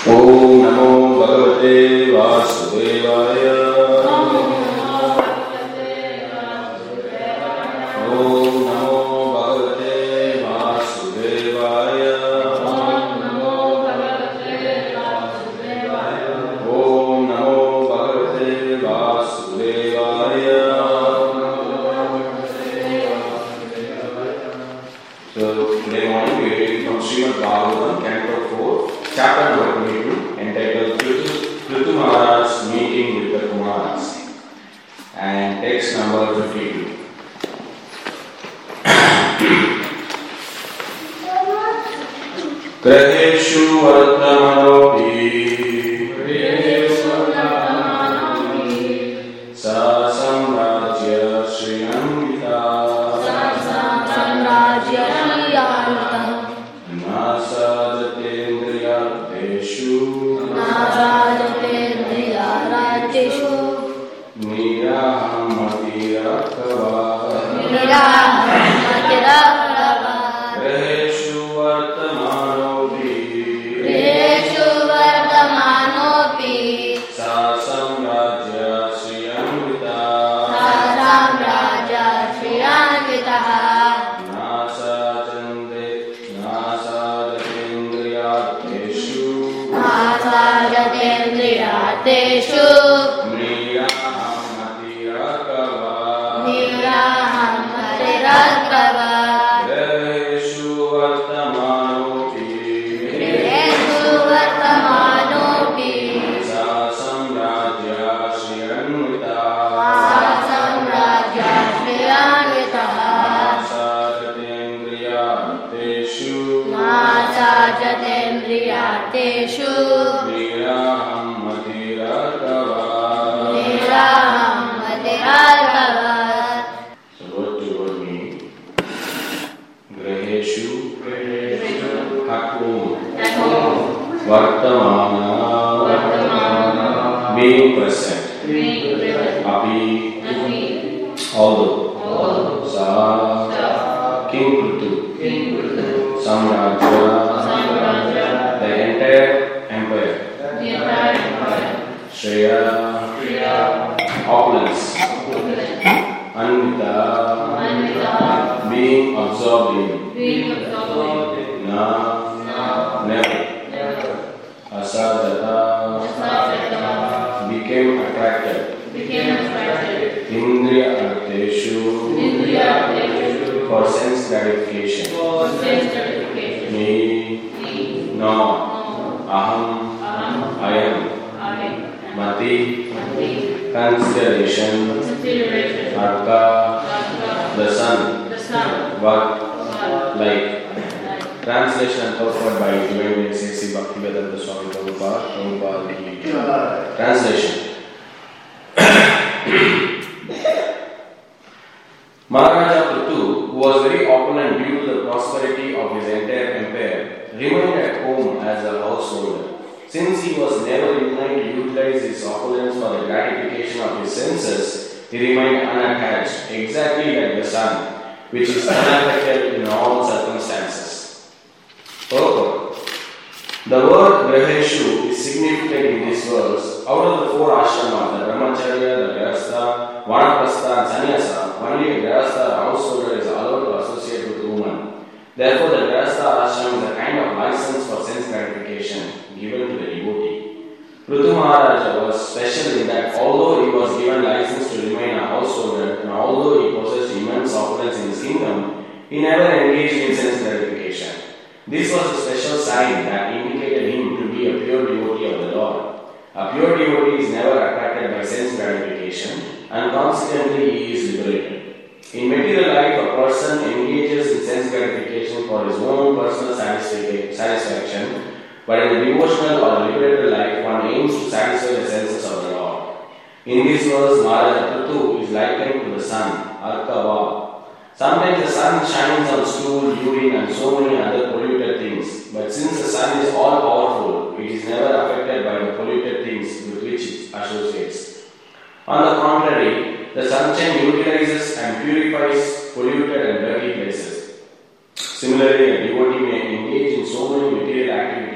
Om Namo Bhagavate Vasudevaya. Om Namo Bhagavate Vasudevaya. Om Namo Bhagavate Vasudevaya. So today morning we are reading from Srimad Bhagavatam, Canto 4, Chapter number 22, entitled Prithu Maharaj's Meeting with the Kumaras, and text number 52. Graheshu Vartamanopi Sa Samrajya Shriyamita Nasajatendriyateshu Nirahamatirakkava Graheshu Vartamanopi Sa Samrajya Shriyamita Nasajatendriyateshu Nirahamatirakkava Graheshu Vartamanopi Sa Samrajya Shriyamita Nasajatendriyateshu Nirahamatirakkava. So word to word meaning. Graheshu at home. Vartamana being present. Api although. Sa King Prithu. Samrajya the entire empire. Shreya opulence. Anvita being absorbed in. Never. Asajata became attracted. Indriya arteshu for sense gratification. Me, no, aham, I am. Mati, consideration. Arka, the sun. Vat, like. Translation and taught by Divine C.C. Bhaktivedanta Swami Prabhupada. Translation. Maharaja Prithu, who was very opulent due to the prosperity of his entire empire, remained at home as a householder. Since he was never inclined to utilize his opulence for the gratification of his senses, he remained unattached, exactly like the sun, which is unaffected in all circumstances. Purport. The word Graheshu is significant in this verse. Out of the four ashramas, the Brahmacharya, the Grihastha, Vanaprastha and Sannyasa, only a Grihastha householder is allowed to associate with woman. Therefore, the Grihastha ashram is a kind of license for sense gratification given to the devotee. Prithu Maharaja was special in that although he was given license to remain a householder and although he possessed immense opulence in his kingdom, he never engaged in sense gratification. This was a special sign that indicated him to be a pure devotee of the Lord. A pure devotee is never attracted by sense gratification and consequently he is liberated. In material life, a person engages in sense gratification for his own personal satisfaction, but in the devotional or liberated life, one aims to satisfy the senses of the Lord. In this verse, Maharaja Prithu is likened to the sun, Arkava. Sometimes the sun shines on stool, urine and so many other polluted things, but since the sun is all powerful, it is never affected by the polluted things with which it associates. On the contrary, the sunshine utilizes and purifies polluted and dirty places. Similarly, a devotee may engage in so many material activities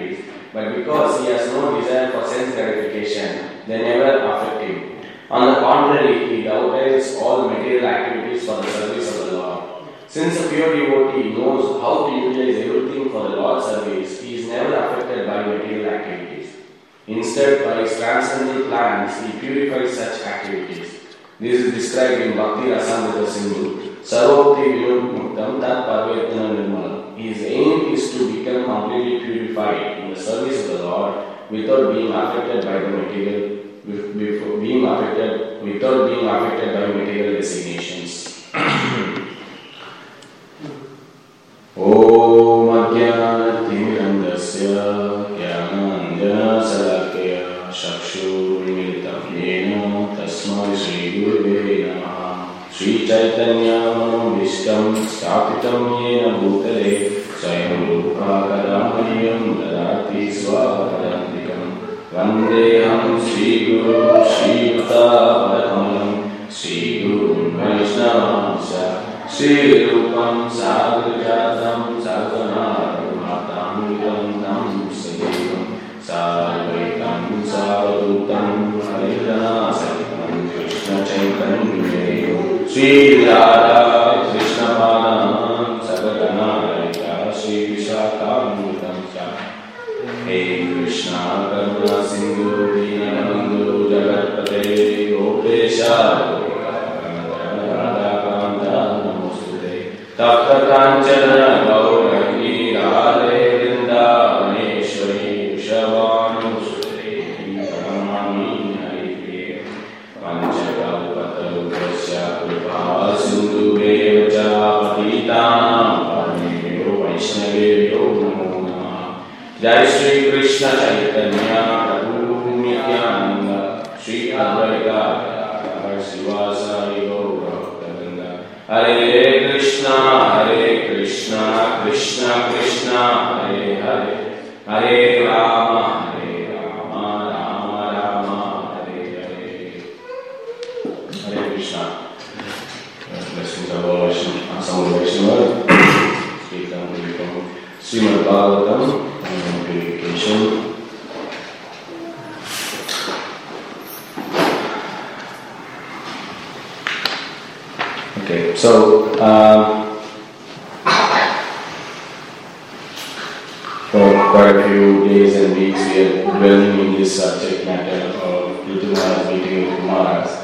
but because he has no desire for sense gratification, they never affect him. On the contrary, he doubts all material activities for the service of the Lord. Since a pure devotee knows how to utilize everything for the Lord's service, he is never affected by material activities. Instead, by his transcendental plans, he purifies such activities. This is described in Bhakti Rasamrita Sindhu, Sarvopti Vinod Muktam Tat Parvetana Nirmalam. His aim is to become completely purified in the service of the Lord without being affected by the material, without being affected by material designations. Om Ajnana Timirandasya Jnananjana Salakaya Chakshurmilitam Yena Tasmai Shri Gurave Namaha. Shri Chaitanya Vishtam Sthapitam Yena Bhutale Swayam Rupa Kadamayam Dadati Swakadantikam Vandeham Shri Guru Shri Yuta Padamalam Shri Guru Vaishnava Shri Rupam Sadhujatam Sadhana Matam Tam Sadevam Sarvaitam Sarvadutam Haridana Satam Krishna Chaitanya Shri Radha Krishna Padam Sadhana Harita Shri Vishakam Hey Krishna Karuna Sindhu Dinabandhu Jagatpate Gopesha Tapta Kanchana Gaurani Radhe Vrindavaneshwari Vrishabhanusute Ramani Haripriya Panchakalpatarupasya Kripa Sindhu Vevacha Patitanam Paramebhyo Vaishnavebhyo Namo Namah. Jai Shri Krishna Chaitanya Prabhu Nityananda Shri Advaita Srivasari Gaura Hare Krishna, Krishna Krishna, Hare Hare, Hare Rama, Rama Rama, Hare Hare. Hare Krishna. Blessings of all Vaishnava. Kirtan will become Srimad Bhagavatam and purification. Okay, so for quite a few days and weeks we are dwelling in this subject matter of Ritu Maharaj meeting with Maharaj.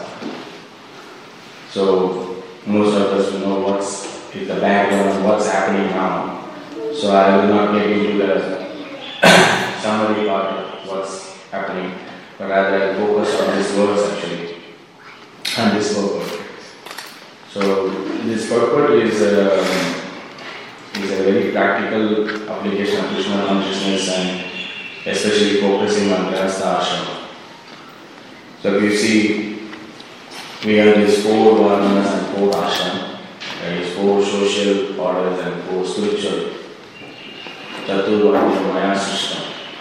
So most of us will know what's the background, what's happening now. So I will not get into the summary part of what's happening, but rather I will focus on this verse actually and this purport. So this purport is a very practical application of Krishna consciousness and especially focusing on Grihastha Ashrama. So if you see, we have these 4 varnas and 4 ashram, that is 4 social orders and 4 spiritual. Chaturvarna Maya system.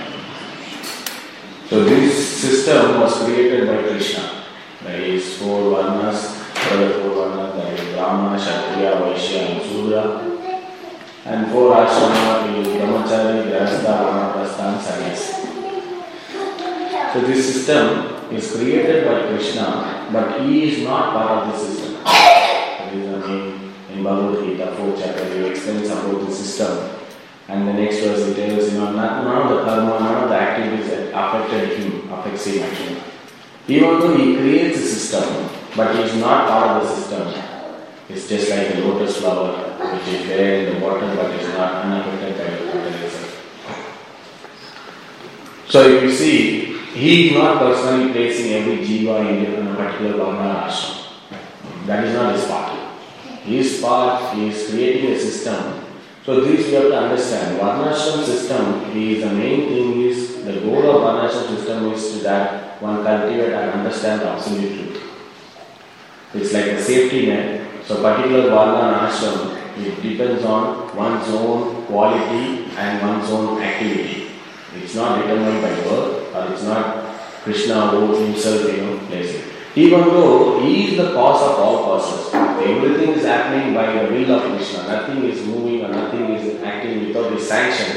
So this system was created by Krishna. That is 4 varnas. Further 4 varnas, that is Brahmana, Kshatriya, Vaishya and Shudra, and 4 ashrama is Brahmachari, Grihastha, Vanaprastha and Sannyasi. So this system is created by Krishna, but he is not part of the system. That is the name in Bhagavad Gita, 4th chapter, he explains about the system. And the next verse he tells, none of the karma, none of the activities that affected him, affects him actually. Even though he creates a system, but he is not part of the system. It's just like a lotus flower which is there in the water but is not unaffected by the water itself. So if you see, he is not personally placing every jiva in a particular varna ashram. That is not his part. His part is creating a system. So this you have to understand. Varnashram system is the main thing is, the goal of Varnashram system is to that one cultivate and understand the absolute truth. It's like a safety net. So particular varna and ashram, it depends on one's own quality and one's own activity. It's not determined by birth, or it's not Krishna who himself placing. Even though he is the cause of all causes, everything is happening by the will of Krishna. Nothing is moving or nothing is acting without his sanction.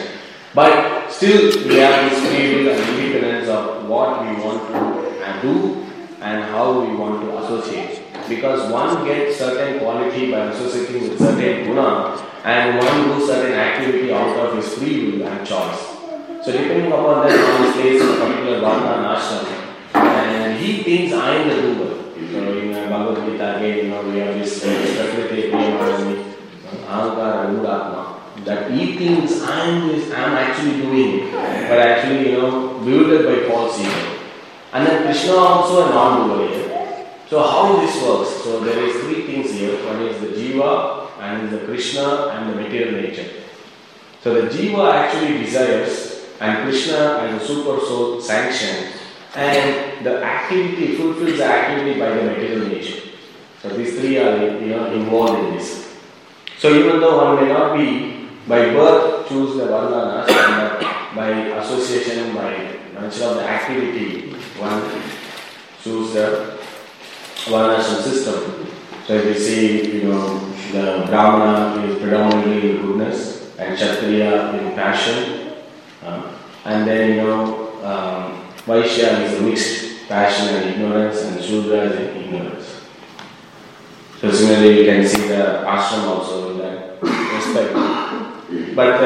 But still, we have this free will and independence of what we want to do and how we want to associate. Because one gets certain quality by associating with certain guna, and one do certain activity out of his free will and choice. So depending upon that, one stays in a particular varna and ashram, and he thinks I am the doer. So in Bhagavad Gita again, we have this Prakriti Priyamarani, Ahankara Rudatma, that he thinks I am actually doing it, but actually bewildered by false ego. And then Krishna also a non-doer here. So how this works? So there is three things here. One is the Jiva, and the Krishna, and the material nature. So the Jiva actually desires, and Krishna and the Super Soul sanction, and the activity fulfills the activity by the material nature. So these three are involved in this. So even though one may not be by birth choose the varna, but by association, by nature of the activity, one choose the varnashram system. So if you see, the Brahmana is predominantly in goodness, and Kshatriya in passion, and then Vaishya is a mixed passion and ignorance, and Shudra is in ignorance. So similarly, you can see the ashram also in that respect. But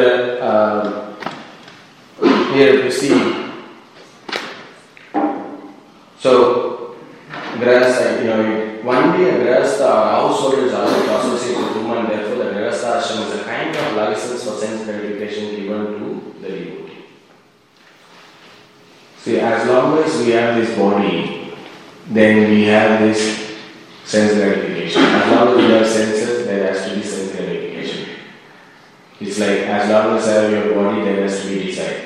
here you see, so grahastha, only a grahastha or householder is allowed to associate with woman. Therefore, the grahastha ashram is a kind of license for sense gratification given to the devotee. See, as long as we have this body, then we have this sense gratification. As long as we have senses, there has to be sense gratification. It's like as long as I have your body, there has to be desire.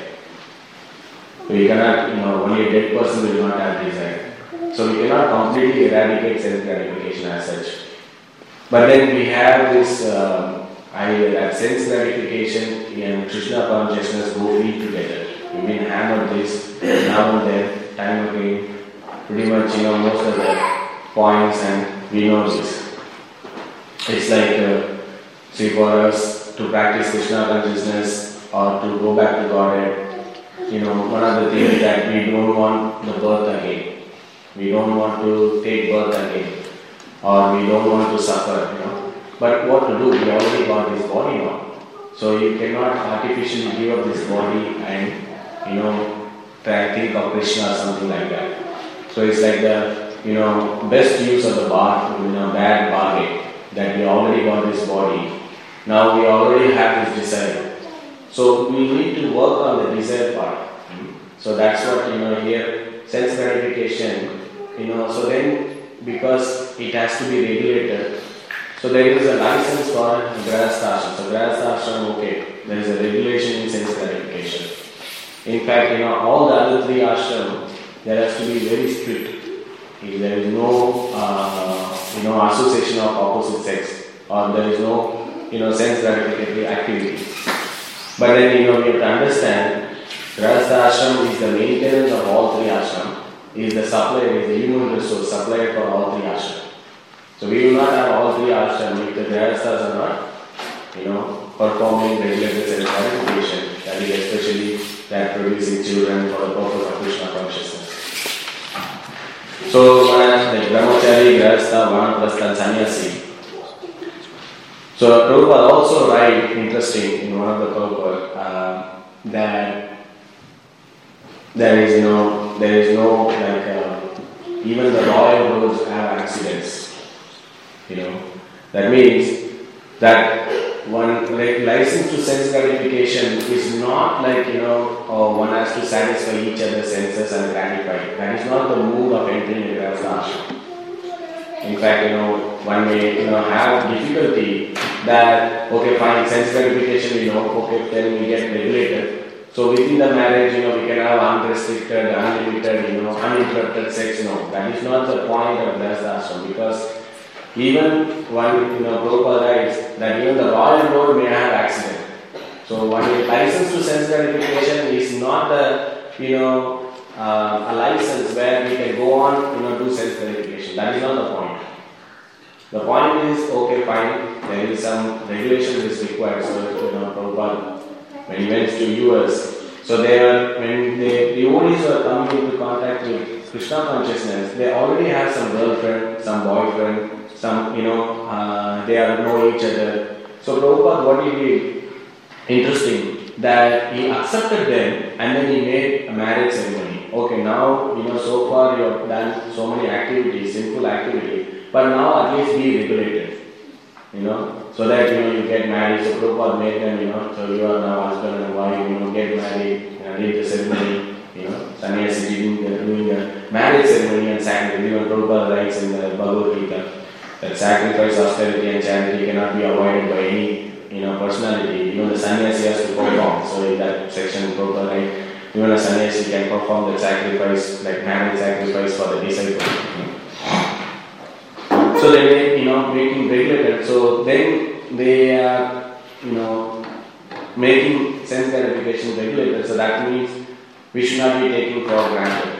We cannot, only a dead person will not have desire. So we cannot completely eradicate sense gratification as such. But then we have this idea that sense gratification and Krishna consciousness go feed together. We've been hammered this now and then, time again, pretty much most of the points, and we know this. It's like, see, for us to practice Krishna consciousness or to go back to Godhead, one of the things that we don't want the birth again. We don't want to take birth again, or we don't want to suffer, But what to do? We already got this body now. So you cannot artificially give up this body and try to think of Krishna or something like that. So it's like the best use of the bad bargain, that we already got this body. Now we already have this desire. So we need to work on the desire part. So that's what here sense gratification. So then because it has to be regulated. So there is a license for grahastha ashram. So grahastha ashram, okay, there is a regulation in sense gratification. In fact, all the other three ashram, there has to be very strict. There is no, association of opposite sex, or there is no, sense gratificatory activity. But then, we have to understand, grahastha ashram is the maintenance of all three ashram, is the supplier, is the human resource supplier for all three ashram. So we will not have all three ashram if the grahasthas are not, performing regulated sense gratification, that is especially that producing children for the purpose of Krishna consciousness. So, the brahmachari, grahastha, vanaprastha, and sannyasi. So, Prabhupada also write, interesting, in one of the Prabhupada, that there is no, even the royal roads have accidents. That means that one license to sense gratification is not like, one has to satisfy each other's senses and gratify. That is not the mood of entering a grahastha ashram. In fact, one may, have difficulty that, okay, fine, sense gratification, okay, then we get regulated. So within the marriage, we can have unrestricted, unlimited, uninterrupted sex. No, that is not the point of grahastha ashram, because even one, Prabhupada writes that even the royal road may have accident. So one license to sense gratification is not the, a license where we can go on, do sense gratification. That is not the point. The point is, okay, fine, there is some regulation is required. So, Prabhupada when he went to US. So when the devotees were coming into contact with Krishna consciousness, they already have some girlfriend, some boyfriend, some, they are know each other. So Prabhupada, what he did, interesting, that he accepted them and then he made a marriage ceremony. Okay, now, so far you have done so many activities, sinful activity, but now at least be regulated, so that, you get married. So Prabhupada made them, so you are now husband and wife, get married, did the ceremony, sannyasi doing the marriage ceremony and sacrifice. Even Prabhupada writes in the Bhagavad Gita that sacrifice, austerity and charity cannot be avoided by any, personality. Even the sannyasi has to perform. So in that section, Prabhupada writes, even a sannyasi can perform the sacrifice, like marriage sacrifice for the disciple. So they were, making regulated. So then they are, making sense gratification regulated. So that means we should not be taking for granted.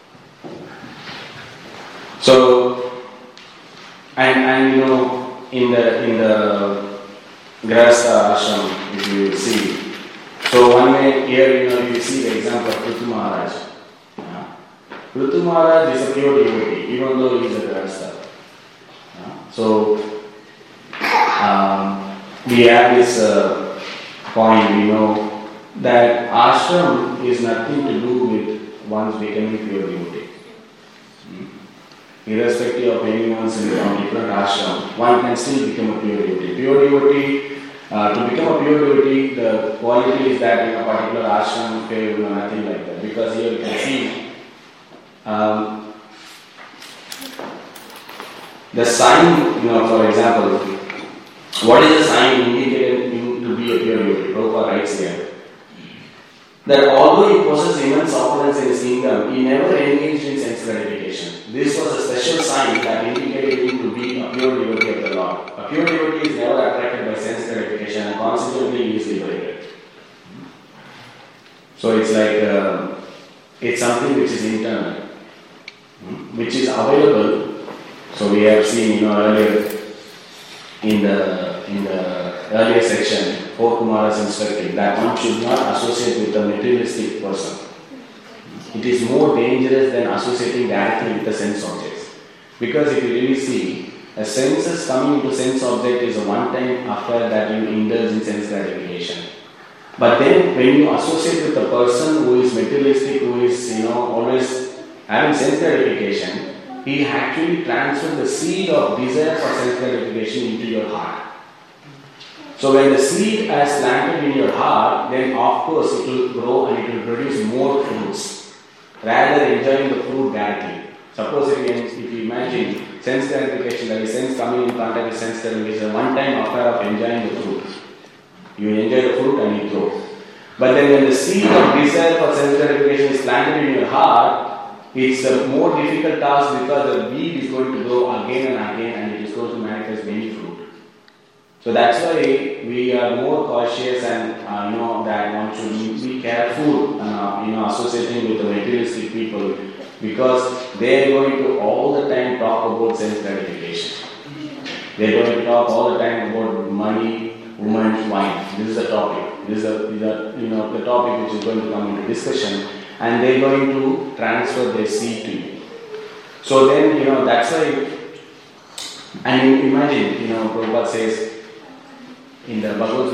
So, and in the Grahastha ashram, if you see, so one may here, you see the example of Prithu Maharaj. Prithu Maharaj is a pure devotee, even though he is a Grahastha. So, we have this point, we know that ashram is nothing to do with one's becoming pure devotee. Irrespective of anyone's in different ashram, one can still become a pure devotee. Pure devotee, to become a pure devotee, the quality is that in a particular ashram, nothing like that. Because here you can see the sign, for example, what is the sign indicated to be a pure devotee? Prabhupada writes here that although he possessed immense opulence in his kingdom, he never engaged in sense gratification. This was a special sign that indicated him to be a pure devotee of the Lord. A pure devotee is never attracted by sense gratification and consequently he is liberated. So it's like, it's something which is internal, which is available. So we have seen, earlier in the earlier section, 4 Kumaras instructed that one should not associate with a materialistic person. It is more dangerous than associating directly with the sense objects. Because if you really see, a senses coming into sense object is a one-time affair that you indulge in sense gratification. But then when you associate with a person who is materialistic, who is always having sense gratification, he actually transfers the seed of desire for sense gratification into your heart. So when the seed is planted in your heart, then of course it will grow and it will produce more fruits, rather than enjoying the fruit directly. Suppose if you imagine sense gratification, that is sense coming in contact with sense gratification, is a one-time affair of enjoying the fruit. You enjoy the fruit and you grow. But then when the seed of desire for sense gratification is planted in your heart, it's a more difficult task because the weed is going to grow again and again and it is going to manifest many fruit. So that's why we are more cautious and that one should be careful associating with the materialistic people, because they are going to all the time talk about sense gratification. They are going to talk all the time about money, women, wine. This is the topic. This is the topic which is going to come into discussion, and they are going to transfer their seed to you. So then that's why. And imagine Prabhupada says in the Bhagavad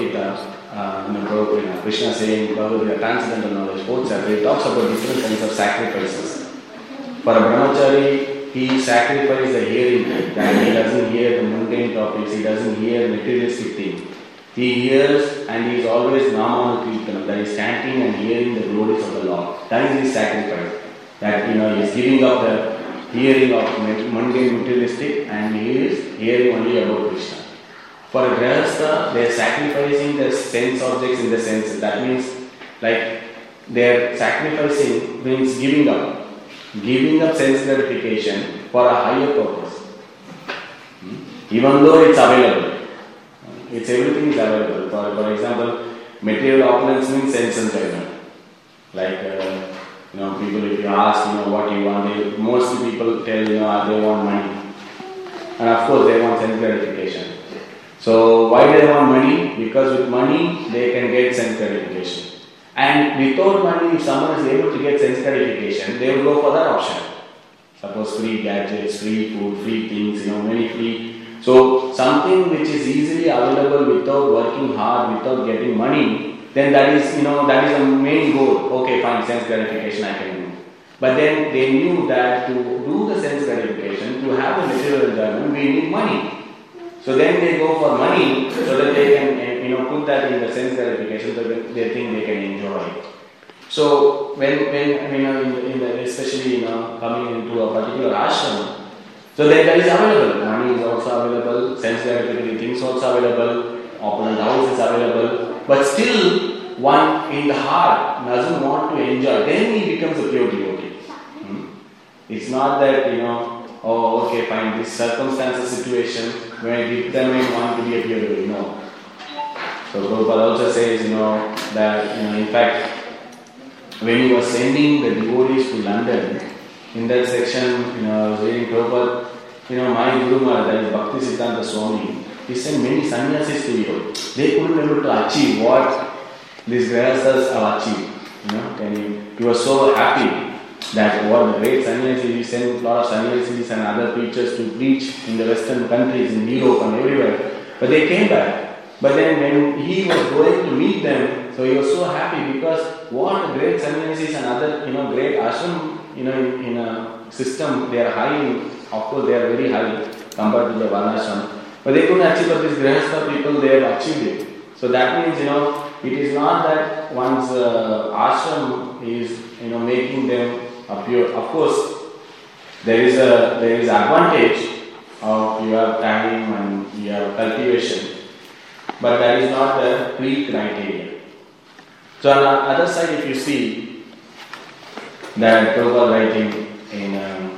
Gita, Krishna saying Bhagavad Gita, transcendental knowledge, both separate, talks about different kinds of sacrifices. For a brahmachari, he sacrifices the hearing, that he doesn't hear the mundane topics, he doesn't hear materialistic things. He hears and he is always Namanukirtanam, that is chanting and hearing the glories of the Lord. That is his sacrifice. That he is giving up the hearing of mundane materialistic and he is hearing only about Krishna. For a Grahastha, they are sacrificing the sense objects in the senses. That means, like, they are sacrificing means giving up sense gratification for a higher purpose. Even though it's available, everything is available. For example, material opulence means sense enjoyment. Like, people, if you ask, what you want, mostly people tell, they want money. And of course, they want sense gratification. So why they want money? Because with money they can get sense gratification. And without money, if someone is able to get sense gratification, they will go for that option. Suppose free gadgets, free food, free things, many free. So something which is easily available without working hard, without getting money, then that is the main goal. Okay, fine, sense gratification I can do. But then they knew that to do the sense gratification, to have the material enjoyment, we need money. So then they go for money so that they can put that in the sense gratification so that they think they can enjoy it. So when especially coming into a particular ashram, so then that is available. Money is also available, sense gratification things also available, opulent house is available, but still one in the heart doesn't want to enjoy. Then he becomes a pure devotee. It's not that oh, okay, fine, this circumstances situation where I determine one to be a pure devotee. No. So Prabhupada also says, that in fact, when he was sending the devotees to London, in that section, I was reading Prabhupada, my Guru Maharaj, that is Bhakti Siddhanta Swami, he sent many sannyasis to Europe. They couldn't be able to achieve what these grihasthas have achieved. And he was so happy that what the great sannyasis, he sent a lot of sannyasis and other preachers to preach in the Western countries, in Europe and everywhere. But they came back. But then when he was going to meet them, so he was so happy because what the great sannyasis and other great ashram in a system, they are high. Of course, they are very high compared to the varnashram. But they couldn't achieve. But these grihastha people, they have achieved it. So that means it is not that one's ashram is making them a pure. Of course, there is advantage of you have time and you have cultivation. But that is not the pre-criteria. So on the other side, if you see that Prabhupada writing in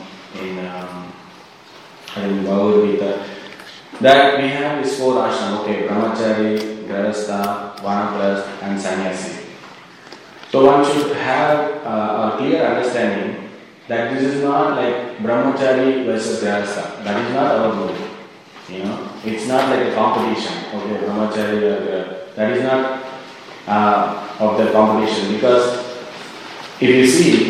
Bhagavad Gita, that we have this 4 ashram, okay, Brahmachari, Grihastha, Vanaprastha and Sannyasi. So one should have a clear understanding that this is not like Brahmachari versus Grihastha. That is not our goal. It's not like a competition. Okay, Brahmachari or that is not of the competition, because if you see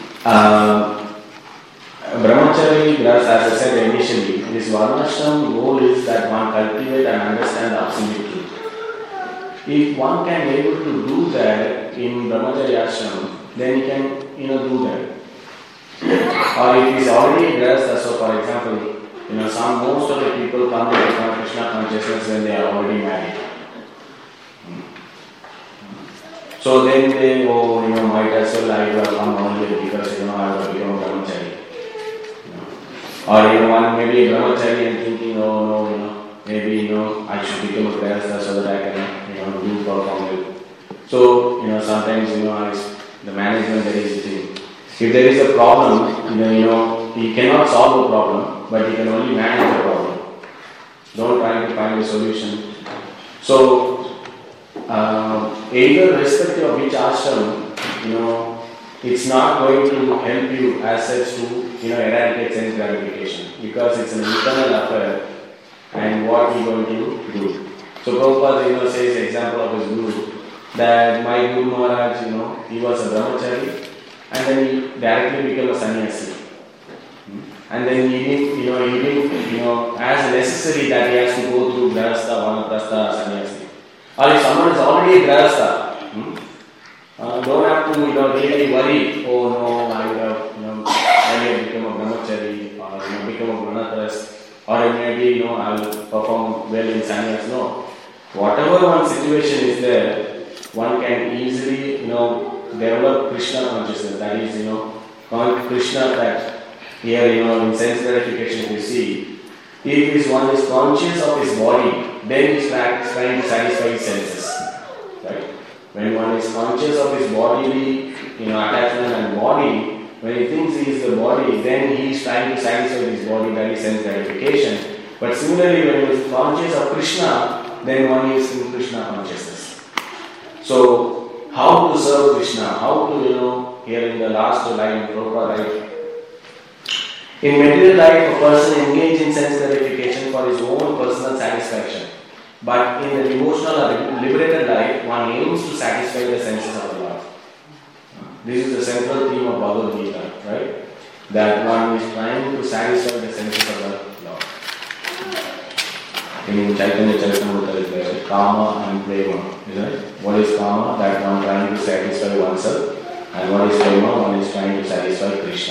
Brahmachari, as I said initially, this Varnashram goal is that one cultivate and understand the absolute truth. If one can be able to do that in Brahmachari ashram, then he can do that. Or if he is already Grihastha, so for example, most of the people come to Krishna consciousness when they are already married. So then they might as well I have come only because I have become a brahmachari. Or one may be a brahmachari and thinking, maybe I should become a grihastha so that I can do perform it. So sometimes the management there is the thing. If there is a problem, he cannot solve the problem, but he can only manage the problem. Don't try to find a solution. So, either respective of which ashram, it's not going to help you as such to, eradicate sense gratification, because it's an internal affair, and what you're going to do. So Prabhupada, says example of his guru, that my Guru Maharaj, he was a brahmachari, and then he directly became a sannyasi. And then he didn't, as necessary that he has to go through grihastha, vanaprastha, sannyasi. Or if someone is already a grihastha, don't have to, really worry, oh no, I would have, earlier become a brahmachari, or become a vanaprastha, or maybe, I will perform well in sannyas. No. Whatever one situation is there, one can easily, develop Krishna consciousness. That is, Krishna that here, in sense gratification you see, if one is conscious of his body, then he is trying to satisfy his senses. Right? When one is conscious of his bodily, attachment and body, when he thinks he is the body, then he is trying to satisfy his body, that is sense gratification. But similarly, when he is conscious of Krishna, then one is in Krishna consciousness. So, how to serve Krishna? How to, here in the last line, Prabhupada writes, in material life, a person engages in sense gratification for his own personal satisfaction. But in the devotional or liberated life, one aims to satisfy the senses of the Lord. This is the central theme of Bhagavad Gita, right? That one is trying to satisfy the senses of the Lord. In Chaitanya Charitamrita is there, Kama and Prema. Isn't it? What is Kama? That one trying to satisfy oneself. And what is Prema? One is trying to satisfy Krishna.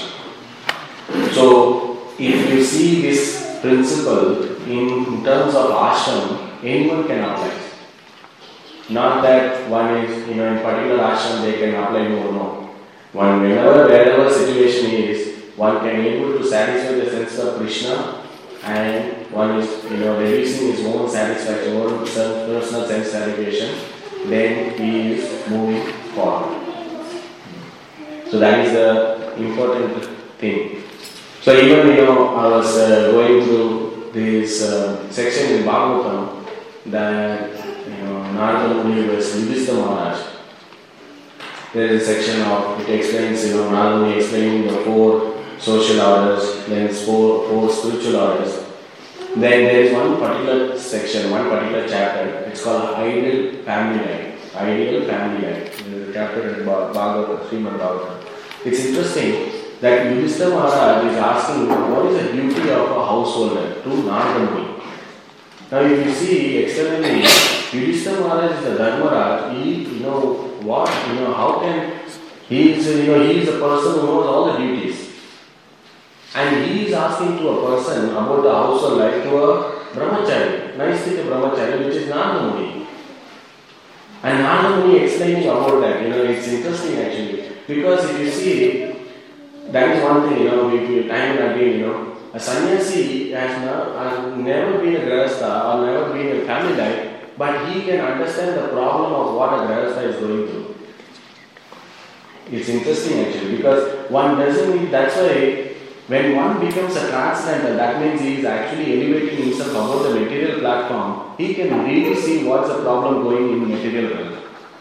So, if you see this principle in terms of ashram, anyone can apply. Not that one is, in particular ashram they can apply more, no. One, wherever situation is, one can able to satisfy the sense of Krishna, and one is, reducing his own satisfaction, own personal sense satisfaction, then he is moving forward. So that is the important thing. So even, I was going through this section in Bhagavatam that, Narada Muni was Yudhishthira Maharaj. There is a section of, it explains, Narada Muni explaining the 4 social orders, then 4 spiritual orders. Then there is one particular section, one particular chapter, it's called Ideal Family Life. Ideal Family Life. There is a chapter in Bhagavatam, Srimad Bhagavatam. It's interesting that Yudhishthira Maharaj is asking what is the duty of a householder to Narada Muni. Now if you see externally, Yudhishthira Maharaj is a Dharmaraj. He, how can, he is a person who knows all the duties. And he is asking to a person about the household life to a brahmachari, Naisthika brahmachari, which is Narada Muni. And Narada Muni explaining about that, it's interesting actually. Because if you see, that is one thing, we time and again, a sannyasi has never been a grahastha or never been a family life, but he can understand the problem of what a grahastha is going through. It's interesting actually, because one doesn't need, that's why when one becomes a transcendental, that means he is actually elevating himself above the material platform, he can really see what's the problem going in material realm.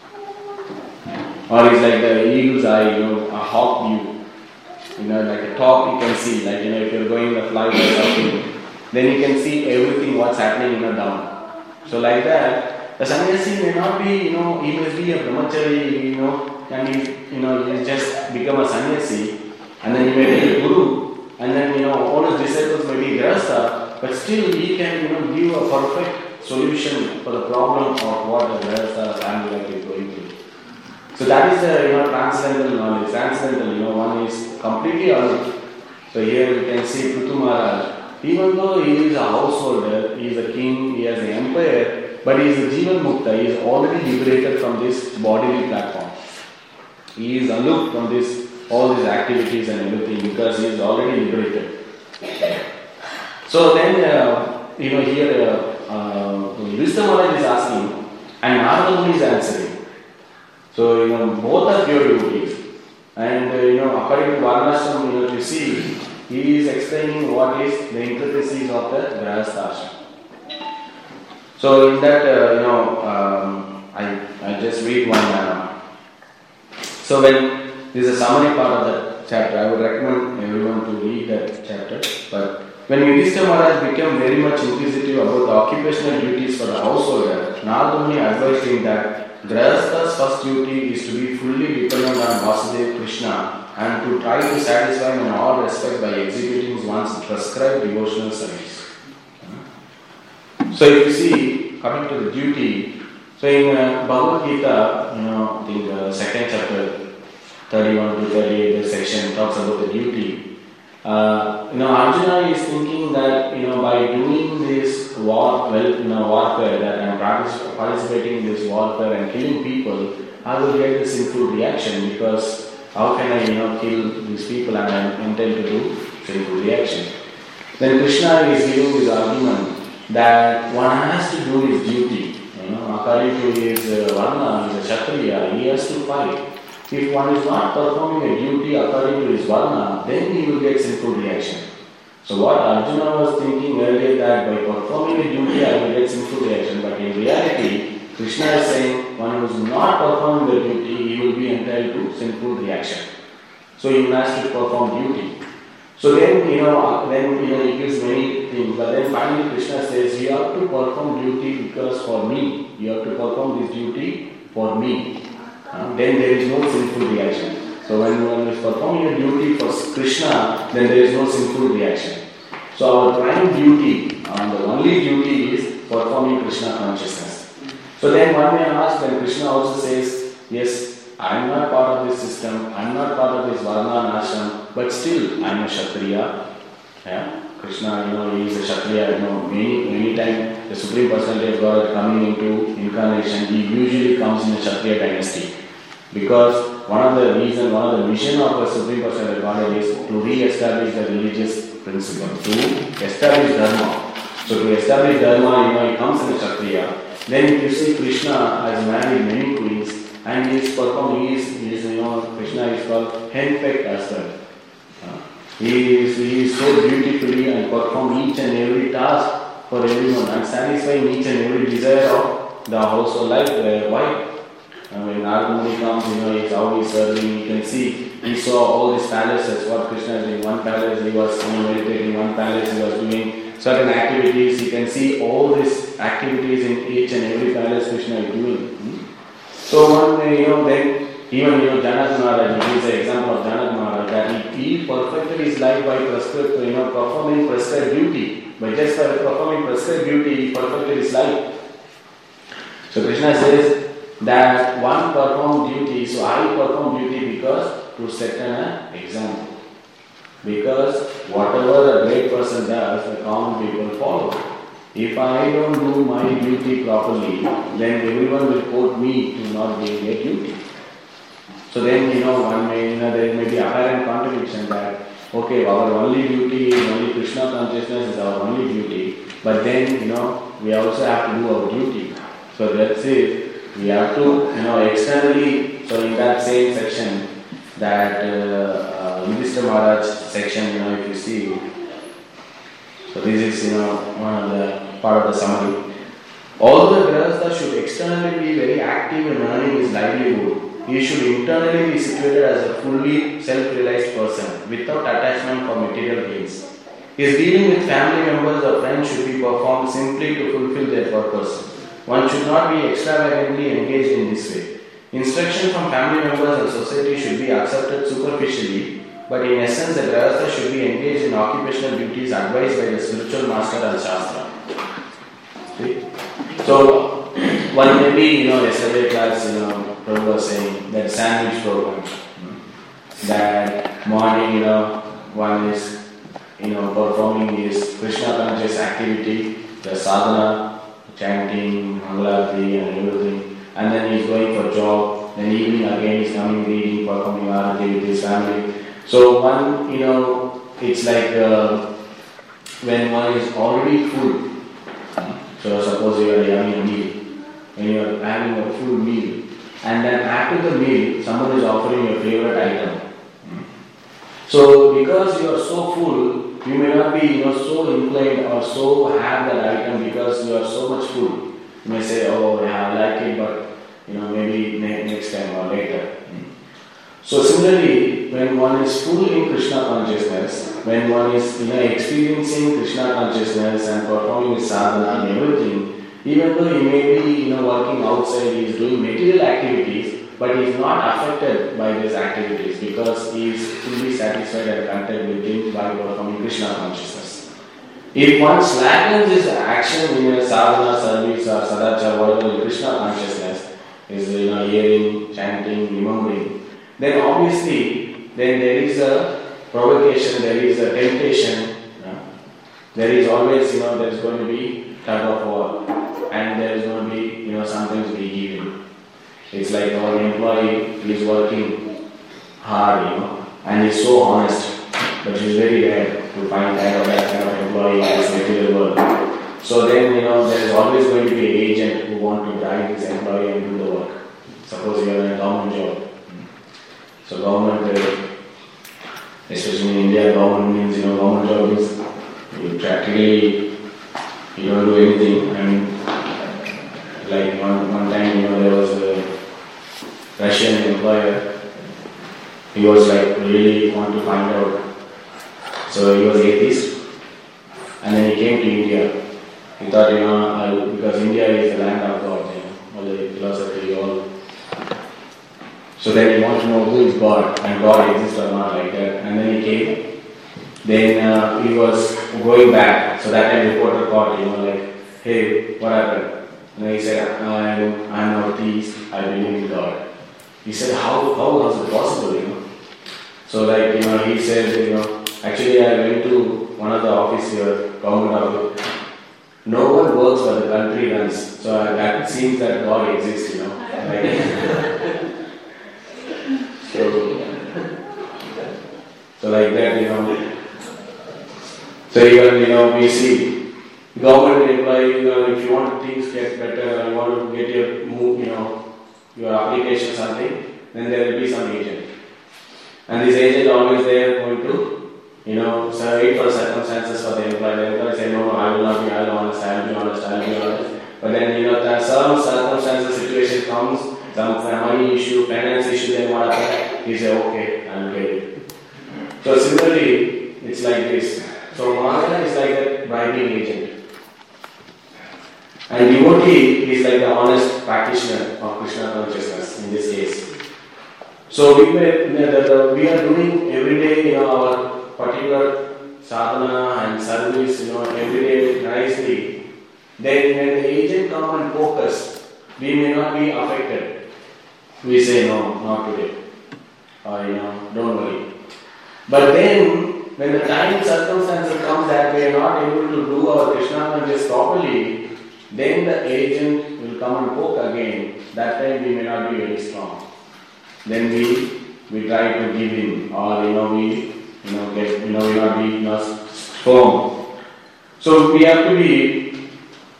Or it's like the eagle's eye, a hawk view. Like a top you can see, like, if you're going in a flight or something, then you can see everything what's happening down. So like that, the sannyasi may not be, he must be a brahmachari, and he just become a sannyasi, and then he may be a guru, and then, all his disciples may be grahastha, but still he can, give a perfect solution for the problem of what a grahastha family life is going through. So that is the, transcendental knowledge. Transcendental, one is completely aloof. So here we can see Prithu Maharaj, even though he is a householder, he is a king, he has an empire, but he is a Jivan Mukta, he is already liberated from this bodily platform. He is aloof from all these activities and everything because he is already liberated. So then, here, Yudhishthira Maharaj is asking, and Narada Muni is answering. So, both are pure devotees. And, according to Varnashram, you see, he is explaining what is the intricacies of the Grahastha ashram. So, in that, I just read one. So, when this is a summary part of that chapter, I would recommend everyone to read that chapter. But when Yudhishthira Maharaj became very much inquisitive about the occupational duties for the householder, Narada Muni advised him that Grahastha's first duty is to be fully dependent on Vasudeva Krishna and to try to satisfy him in all respect by executing one's prescribed devotional service. So if you see, coming to the duty, so in Bhagavad Gita, I think the second chapter, 31 to 38, the section talks about the duty. Arjuna is thinking that, by doing this warfare, that I am participating in this warfare and killing people, I will get the sinful reaction because how can I, kill these people and I intend to do sinful reaction. Then Krishna is giving this argument that one has to do his duty. According to his varna, he is a Kshatriya, he has to fight. If one is not performing a duty according to his varna, then he will get sinful reaction. So what Arjuna was thinking earlier that by performing a duty I will get sinful reaction, but in reality, Krishna is saying one who is not performing the duty, he will be entitled to sinful reaction. So he has to perform duty. So then, he gives many things, but then finally Krishna says, you have to perform duty because for me. You have to perform this duty for me. Then there is no sinful reaction. So when one is performing a duty for Krishna, then there is no sinful reaction. So our prime duty, the only duty is performing Krishna consciousness. So then one may ask, when Krishna also says, yes, I am not part of this system, I am not part of this Varna and Ashram, but still I am a Kshatriya. Yeah? Krishna, he is a Kshatriya. Many time the Supreme Personality of God coming into incarnation, he usually comes in a Kshatriya dynasty. Because one of the mission of the Supreme Personality of God is to re-establish the religious principle, to establish Dharma. So to establish Dharma, he comes in a Kshatriya. Then you see Krishna has married many queens and he is performing, Krishna is called henpecked husband. He is so beautifully and perform each and every task for everyone and satisfying each and every desire of the household life, their wife. When Narada comes, he's how he's serving, you can see, he saw all these palaces, what Krishna is doing. One palace he was meditating, one palace he was doing certain activities. You can see all these activities in each and every palace Krishna is doing. So one day, then even Janak Maharaj, he is an example of Janak Maharaj, that he perfected his life by performing prescribed duty. By just by performing prescribed duty, he perfected his life. So Krishna says that one performed duty, so I perform duty because to set an example. Because whatever a great person does, the common people follow. If I don't do my duty properly, then everyone will quote me to not doing their duty. So then, there may be apparent contradiction that, okay, our only duty is only Krishna consciousness is our only duty, but then, we also have to do our duty. So that's it. We have to, externally, so in that same section, that Yudhishthira Maharaj section, if you see, so this is, one of the part of the summary. Although the Grihastha should externally be very active in earning his livelihood, he should internally be situated as a fully self-realized person without attachment for material gains. His dealing with family members or friends should be performed simply to fulfill their purpose. One should not be extravagantly engaged in this way. Instruction from family members and society should be accepted superficially, but in essence the Grihastha should be engaged in occupational duties advised by the spiritual master and Shastra. See? So, one may be, yesterday class, Prabhu was saying that sandwich program. That morning, one is, performing his Krishna conscious activity, the sadhana, chanting, Mangalarti and everything. And then he's going for job. Then evening again he's coming, reading, performing arati with his family. So one, it's like when one is already full. So suppose you are having a meal. When you are having a full meal. And then after the meal, someone is offering your favorite item. So because you are so full, you may not be so inclined or so have that item because you are so much full. You may say, oh yeah, I like it, but maybe next time or later. So similarly, when one is full in Krishna consciousness, when one is experiencing Krishna consciousness and performing his sadhana and everything, even though he may be working outside, he is doing material activities, but he is not affected by these activities because he is fully satisfied and content within by performing Krishna consciousness. If one slackens his action in a sadhana, service or sadachara, whatever Krishna consciousness is hearing, chanting, remembering, then obviously then there is a provocation, there is a temptation, there is always there is going to be tug of war, and there is going to be sometimes be giving. It's like our employee is working hard, and he's so honest, but he's very rare to find that kind of employee in this material world. So then there is always going to be an agent who want to drive this employee and do the work. Suppose you are in a government job. So government, especially in India, government means government job is you practically you don't do anything. I mean, like one time there was a Russian employer. He was like really want to find out So he was atheist, and then he came to India. He thought, because India is the land of God, all the philosophy, all. So then he wanted to know who is God, and God exists or not, like that. And then he came. Then he was going back. So that time reporter called, like, hey, what happened? And he said, I'm not atheist, I believe in God. He said, how was it possible, So like, he said, actually I went to one of the office here, government office. No one works for the country runs. So that seems that God exists, Like, so like that, So even, we see government employee, if you want things get better, you want to get your move, your application something, then there will be some agent. And this agent always there going to, wait for circumstances for the employee. The employee say, no, I will not be, I will honest, I will be honest, I will be honest. But then, that some circumstances, situation comes, some money issue, finance issue, then what happens? He say, okay, I will get it. So similarly, it's like this. So Mahayana is like a bribing agent. And devotee is like the honest practitioner of Krishna consciousness in this case. So we are doing every day, our particular sadhana and service, every day nicely. Then when the agent come and focus, we may not be affected. We say no, not today. Or don't worry. But then when the time circumstances comes that we are not able to do our Krishna consciousness properly, then the agent will come and poke again. That time we may not be very strong. Then we try to give in, or we not be strong. So we have to be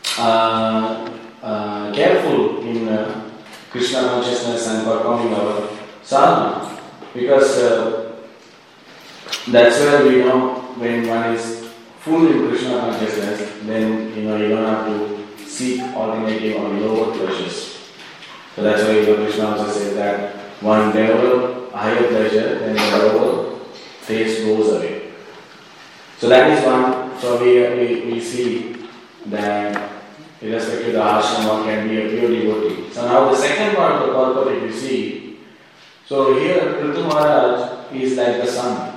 careful in Krishna consciousness and performing our sadhana, because that's where we know when one is full in Krishna consciousness, then you don't have to seek alternative or lower pleasures. So that's why Krishna also says that one develops higher pleasure, then the lower taste goes away. So that is one. So we see that irrespective of the ashram, one can be a pure devotee. So now the second part of the purport, if you see, so here Prithu Maharaj is like the sun.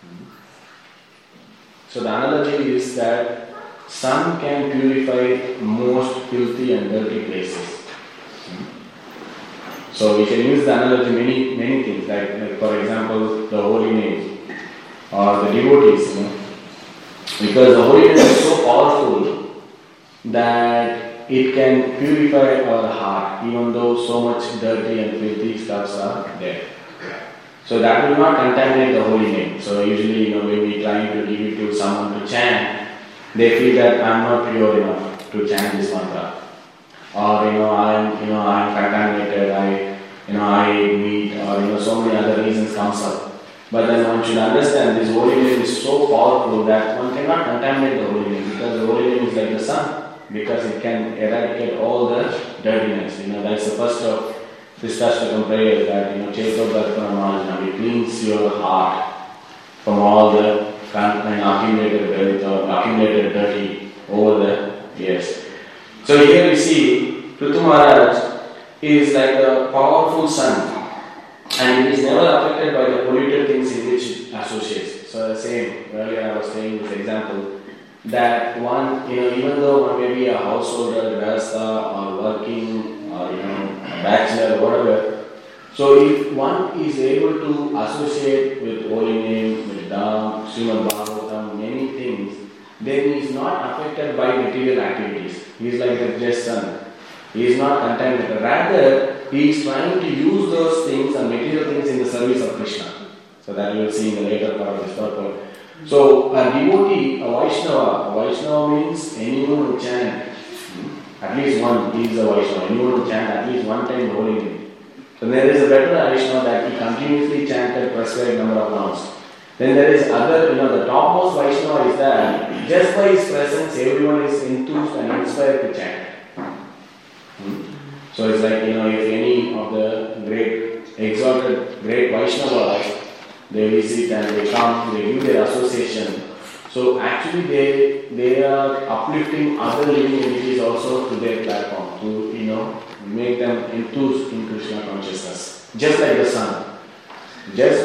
So the analogy is that sun can purify most filthy and dirty places. So we can use the analogy many things, like for example the holy name or the devotees, because the holy name is so powerful that it can purify our heart, even though so much dirty and filthy stuffs are there. So that will not contaminate the holy name. So usually, when we try to give it to someone to chant, they feel that I am not pure enough to chant this mantra, or I am contaminated. I meet, or so many other reasons comes up. But then one should understand this holy name is so powerful that one cannot contaminate the holy name, because the holy name is like the sun, because it can eradicate all the dirtiness. That's the first of Krishna's prayer, that Cheto it cleans your heart from all the accumulated dirty over the years. So here we see Prithu Maharaj is like a powerful sun, and it is never affected by the polluted things in which it associates. So the same, earlier I was saying this example, that one, even though one may be a householder, grahastha, or working, or a bachelor, whatever, so if one is able to associate with holy name, with Dham, Srimad Bhagavatam, many things, then he is not affected by material activities. He is like the just sun. He is not contaminated. Rather, he is trying to use those things and material things in the service of Krishna. So that you will see in the later part of this purport. So a devotee, a Vaishnava means anyone who chant at least one, he is a Vaishnava. Anyone who chant at least one time the holy name. So there is a better Vaishnava that he continuously chanted prescribed number of rounds. Then there is other, the topmost Vaishnava is that just by his presence, everyone is enthused and inspired to chant. So it's like, if any of the great, exalted, great Vaishnavas, they visit and they come, they give their association. So actually they are uplifting other living entities also to their platform to make them enthused in Krishna consciousness. Just like the sun. Just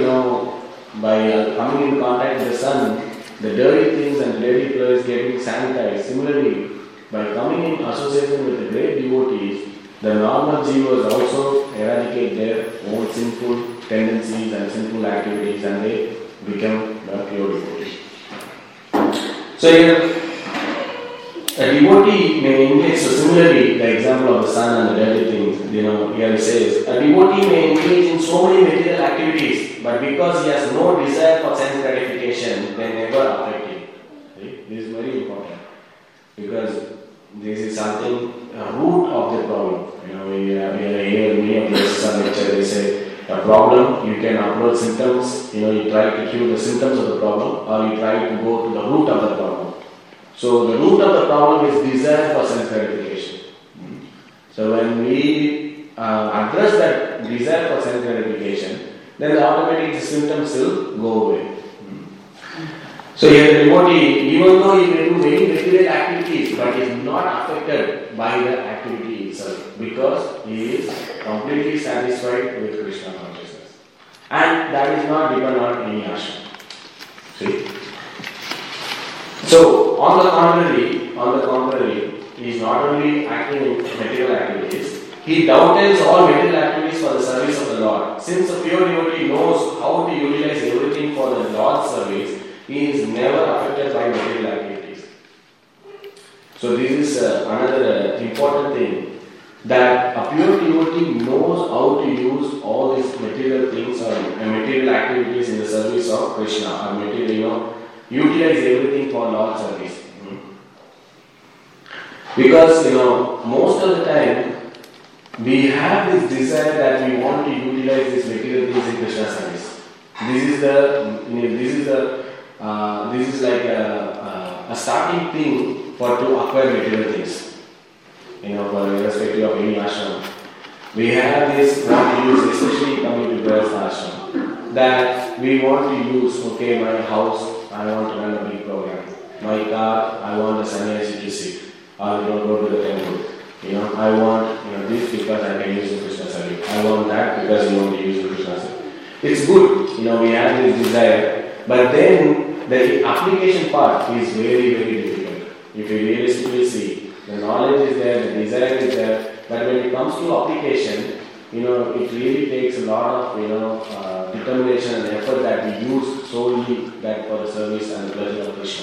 by coming in contact with the sun, the dirty things and dirty place getting sanitized. Similarly, by coming in association with the great devotees, the normal jivas also eradicate their own sinful tendencies and sinful activities and they become the pure devotees. So here, a devotee may engage, so similarly, the example of the sun and the dirty things, here it says, a devotee may engage in so many material activities, but because he has no desire for sense gratification, they never affect him. Okay? This is very important, because this is something, a root of the problem. We hear many of the lecture, they say, a problem, you can approach symptoms, you try to cure the symptoms of the problem, or you try to go to the root of the problem. So the root of the problem is desire for sense gratification. So when we address that desire for sense gratification, then the automatic symptoms will go away. So here the devotee, even though he may do many material activities, but is not affected by the activity itself, because he is completely satisfied with Krishna consciousness. And that is not dependent on any ashram. See? So, on the contrary, he is not only acting in material activities, he doubts all material activities for the service of the Lord. Since a pure devotee knows how to utilize everything for the Lord's service, he is never affected by material activities. So, this is another important thing, that a pure devotee knows how to use all these material things or material activities in the service of Krishna, or material, utilize everything for Lord's service. Because, most of the time, we have this desire that we want to utilize these material things in Krishna service. This is like a starting thing to acquire material things. For irrespective of any ashram. We have this want to use, especially coming to Grihastha ashram, that we want to use, my house, I want to run a big program. My car, I want the sannyasi to sit. Or go to the temple. I want this because I can use in Krishna service. I want that because you want to use in Krishna service. It's good, we have this desire, but then the application part is very, very difficult. If you realistically see, the knowledge is there, the desire is there, but when it comes to application, it really takes a lot of determination and effort that we use solely that for the service and the pleasure of Krishna.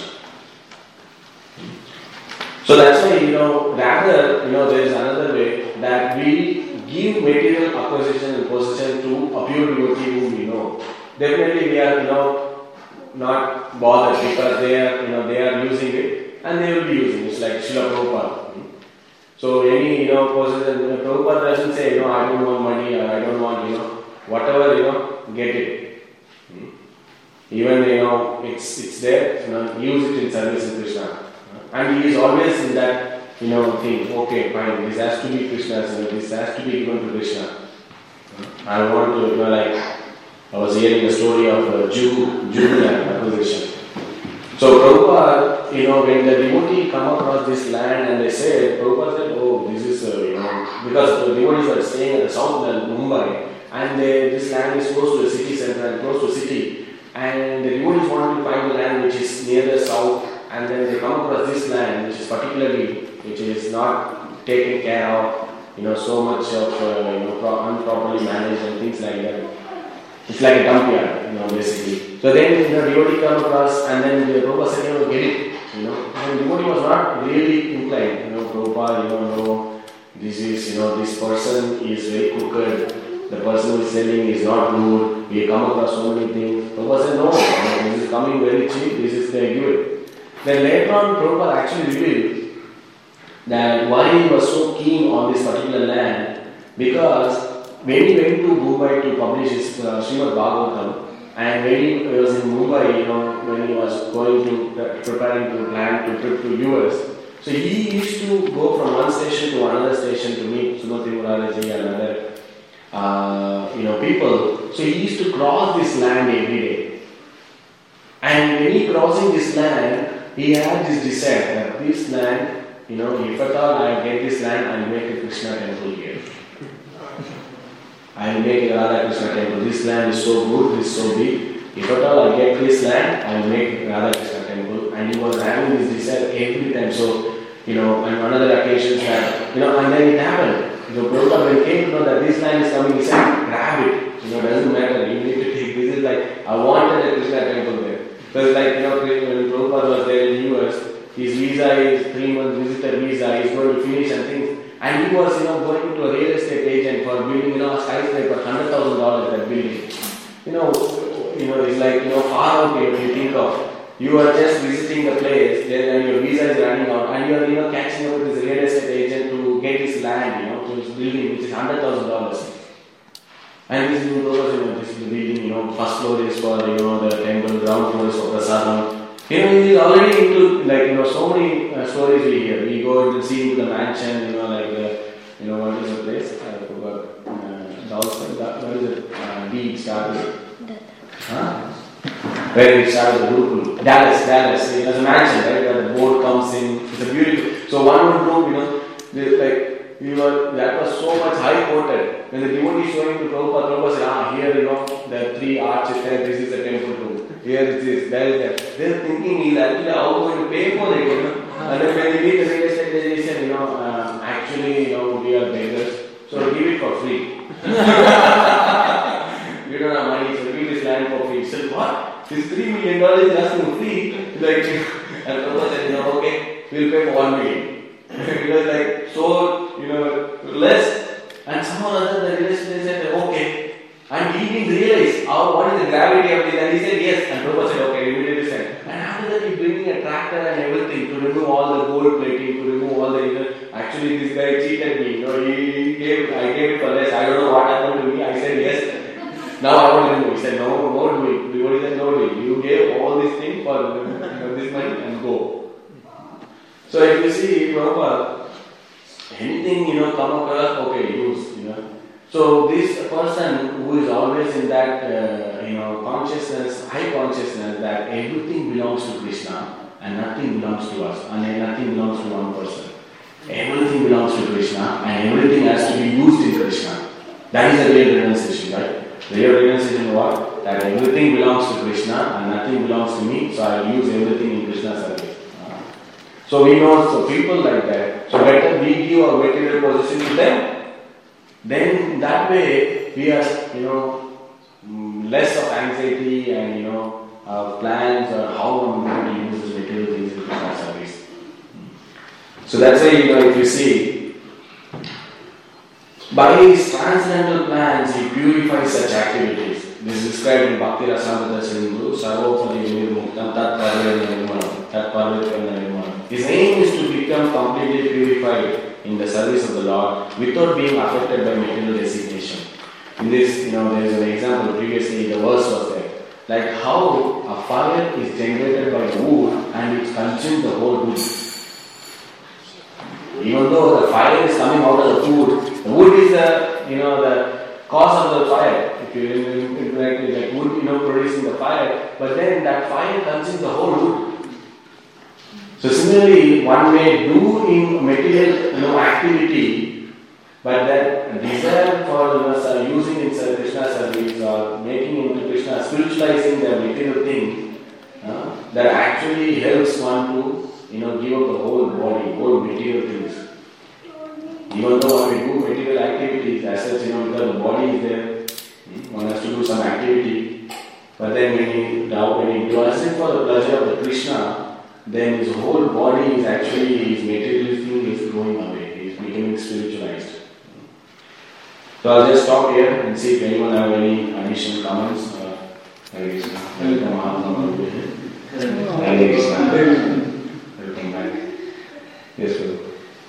So that's why, rather, there is another way that we give material acquisition and possession to a pure devotee whom we know. Definitely we are, not bothered because they are using it and they will be using it. It's like Srila Prabhupada. So any, possession, Prabhupada doesn't say, I don't want money or I don't want, whatever, get it. Even, it's there, use it in service of Krishna. And he is always in that, thing, okay, fine, this has to be Krishna's, this has to be given to Krishna. I want to, I was hearing a story of Julian acquisition. So Prabhupada, when the devotee come across this land and they say, Prabhupada said, this is, because the devotees are staying at the south of Mumbai and this land is close to the city center and close to the city, and the devotees want to find the land which is near the south, and then they come across this land which is not taken care of, so much of, improperly managed and things like that. It's like a dump yard, basically. So then, devotee come across and then the Prabhupada said, get it. And the devotee was not really inclined. Prabhupada, this is, this person is very crooked. The person who is selling is not good. We come across so many things. Prabhupada said, no, this is coming very cheap. This is the give it. Then later on, Prabhupada actually revealed that why he was so keen on this particular land, because when he went to Mumbai to publish his Srimad Bhagavatam, and when he was in Mumbai, when he was preparing to plan to trip to US, so he used to go from one station to another station to meet Srimati Murariji and people. So he used to cross this land every day. And when he crossing this land, he had this desire that this land, if at all I get this land, I will make a Krishna temple here. I will make a Radha Krishna temple. This land is so good, this is so big. If at all I get this land, I will make a Radha Krishna temple. And he was having this desire every time. So, on another occasions that, and then it happened. Prabhupada, when he came to know that this land is coming, he said, grab it. Doesn't matter. You need to take this. Is like, I wanted a Krishna temple there. So it's like, when Prabhupada was there in the US, his visa is 3 months visitor visa, he's going to finish and things. And he was, going to a real estate agent for building, a skyscraper, $100,000 that building. It's like, far out if you think of. You are just visiting the place, then your visa is running out, and you are, catching up with this real estate agent to get his land, to his building, which is $100,000. And this this building, first floor is for, the temple, ground floor is for prasadam. He is already into, so many stories we hear. We go and see the mansion, what is the place? I forgot. What is it? Deed started. Huh? Where we started the Gurukul. Dallas. It was a mansion, right? Where the boat comes in. It's a beautiful. So one room, that was so much high quoted. When the devotee showing to Prabhupada said, here, the 3 arches there, this is the temple room. Here is this, there is that. They're thinking he's actually how going to pay for it, And then when we meet the real estate agent, actually, we are beggars. So give it for free. We don't have money, so give this land for free. So what? This $3 million is just for free. And Prabhupada said, okay, we'll pay for $1 million. It was like so, less. And somehow or other the real estate said, okay. And he didn't realize what is the gravity of this. And he said, yes. And Prabhupada said, okay, immediately said. And after that, he bringing a tractor and everything to remove all the gold plating, to remove all the, actually this guy cheated me. I gave it for less. I don't know what happened to me. I said, yes. Now I want to remove. He said, no, do it. He said, no, do it. You gave all these things for this money and go. So if you see, Prabhupada, anything, come across, okay, use, So this person who is always in that, consciousness, high consciousness that everything belongs to Krishna and nothing belongs to us and nothing belongs to one person. Everything belongs to Krishna and everything has to be used in Krishna. That is the real renunciation, right? The real renunciation is what? That everything belongs to Krishna and nothing belongs to me, so I will use everything in Krishna's service. So we know, so people like that, so better we give our material possession to them. Then that way we are, less of anxiety and, plans or how I'm going to use this material things in Krishna's service. So that's why, if you see, by his transcendental plans, he purifies such activities. This is described in Bhakti Rasamrita Sindhu, Sarvopadi Nirmuktam, Tat Parvena Nirmanam, Tat Parvena Nirmanam. His aim is to become completely purified in the service of the Lord without being affected by material designation. In this, there is an example previously, the verse was there. Like how a fire is generated by wood and it consumes the whole wood. Even though the fire is coming out of the wood is the cause of the fire. If you interact like wood, producing the fire, but then that fire consumes the whole wood. So similarly, one may do in material activity, but that desire for using in Krishna service or making into Krishna, spiritualizing the material thing, that actually helps one to give up the whole body, whole material things. Even though when we do material activities, as such, because the body is there, one has to do some activity. But then when he does it for the pleasure of the Krishna, then his whole body is actually, his material thing is going away. He is becoming spiritualized. So I'll just stop here and see if anyone have any additional comments. Hare Krishna. Welcome Mahatma. Hare Krishna. Welcome back. Yes, Guru.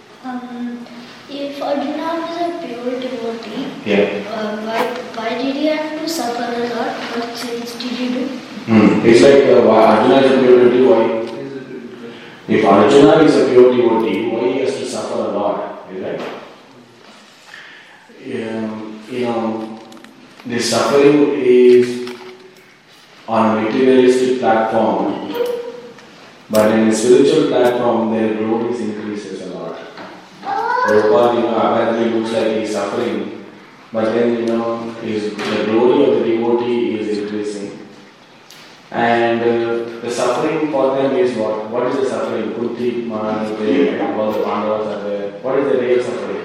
If Arjuna was a pure devotee, yeah. why did he have to suffer a lot? What sins did he do? It's like Arjuna is a pure devotee, why? If Arjuna is a pure devotee, why he has to suffer a lot? Right? this suffering is on a materialistic platform, but in a spiritual platform, their glory increases a lot. Prabhupada, apparently looks like he's suffering, but then, the glory of the devotee is increasing. And the suffering for them is what? What is the suffering? Kunti, Maharani, all the Pandavas are there. What is the real suffering?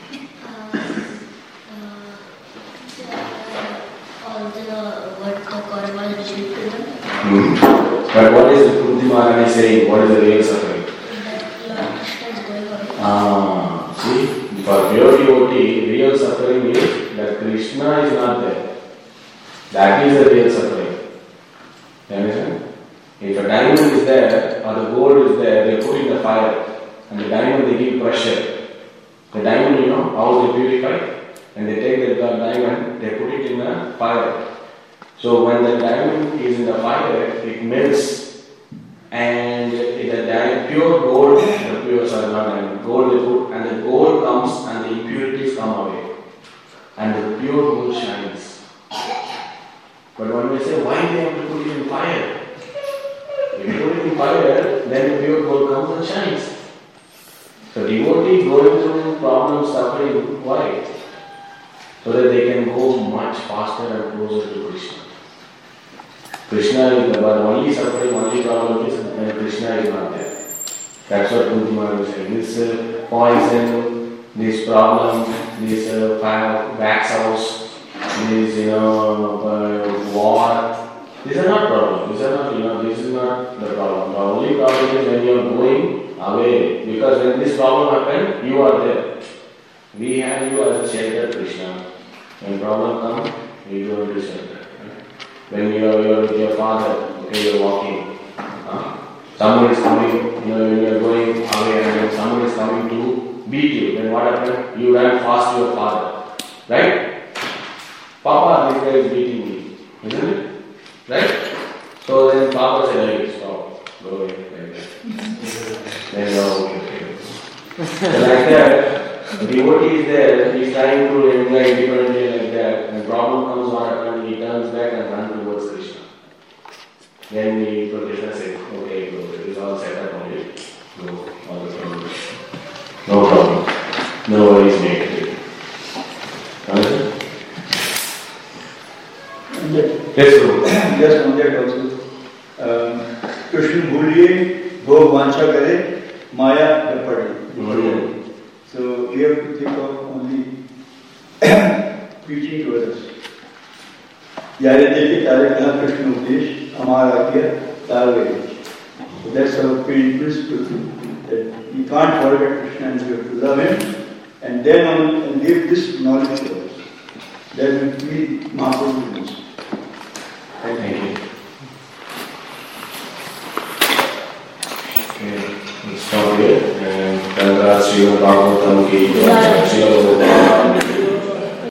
All what the Kauravas did to them. But what is the Kunti Maharani saying? What is the real suffering? That Lord Krishna is going away. See, for pure devotee, real suffering is that Krishna is not there. That is the real suffering. You understand? If a diamond is there or the gold is there, they put in the fire, and the diamond they give pressure. The diamond, how they purify, and they take the diamond, they put it in the fire. So when the diamond is in the fire, it melts, and the pure gold, gold they put, and the gold comes and the impurities come away, and the pure gold shines. But when we say, why they have to put it in fire? If you put it in fire, then the pure gold comes and shines. So devotee going through problems, suffering, why? So that they can go much faster and closer to Krishna. Krishna is there, but only suffering, only problem is when Krishna is not there. That's what Kunti Maharani is saying. This poison, this problem, this wax house, this war, these are not problems. This is not the problem. The only problem is when you are going away. Because when this problem happens, you are there. We have you as a shelter, Krishna. When problem comes, you go into shelter. When you are with your father, you are walking. Someone is coming, when you are going away and when someone is coming to beat you, then what happens? You run fast to your father. Right? Papa, this guy is beating me. Isn't it? Right? So then Papa said, hey, stop. Go away. Then you are okay. So like that, the devotee is there, he is trying to enjoy independently like that, and problem comes, what happens? He turns back and runs towards Krishna. Then Krishna said, okay, go. It is all set up only. Go. All the problems. No problem. No worries, mate. Understand? Yes, Guru. Just on that also. Krishna भूलिए भोग वांछा करे माया न पड़े. So we have to think of only preaching to others. यारे देखे तारे कहा कृष्ण उपदेश हमारा किया तारे. So that's our principle, that you can't forget Krishna and you have to love him, and then and give this knowledge to others. That will be Mahaprabhu's. Thank you. Okay, let's stop here. And Srimad Bhagavatam ki